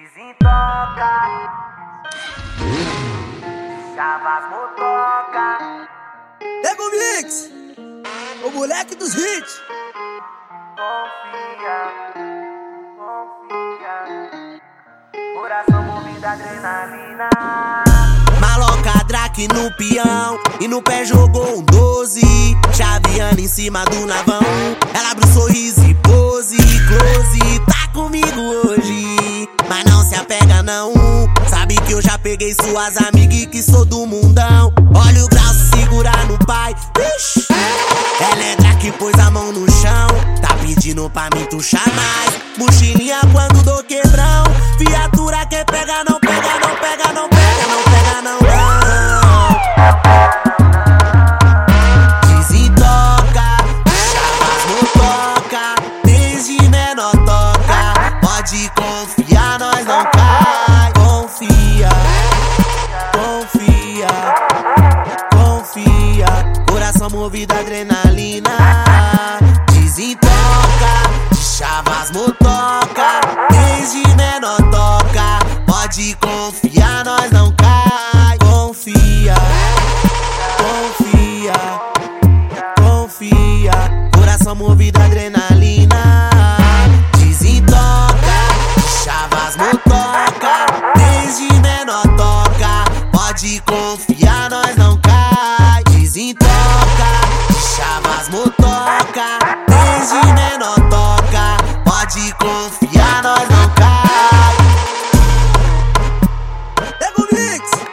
Desintoca, Chavas motoca. Pega o mix, o moleque dos hits. Confia, confia. Coração movido a adrenalina. Maloca Drake no peão e no pé jogou um 12. Chaveando em cima do navão, ela abre um sorriso e pose. Close, tá comigo hoje, mas não se apega não. Sabe que eu já peguei suas amigas e que sou do mundão. Olha o braço segurar no pai. Ixi. Ela é Drake, pôs a mão no chão, tá pedindo pra mim tuchar mais. Mochilinha quando dou quebrão. Viatura que pega, não pega, não pega, não pega, não pega, não, não. Desintoca, Chavas motoca, desde menor toca. Pode confiar, nós não cai. Confia, confia, confia. Coração movido a adrenalina. Desintoca, Chavas motoca, desde menor toca. Pode confiar, nós não cai. Confia, confia, confia. Coração movido a adrenalina. Desintoca, Chavas motoca, desde menor toca. Pode confiar, nós não cai. Desintoca, Chavas motoca, desde menor toca. Pode confiar, nós não cai. Pega o mix.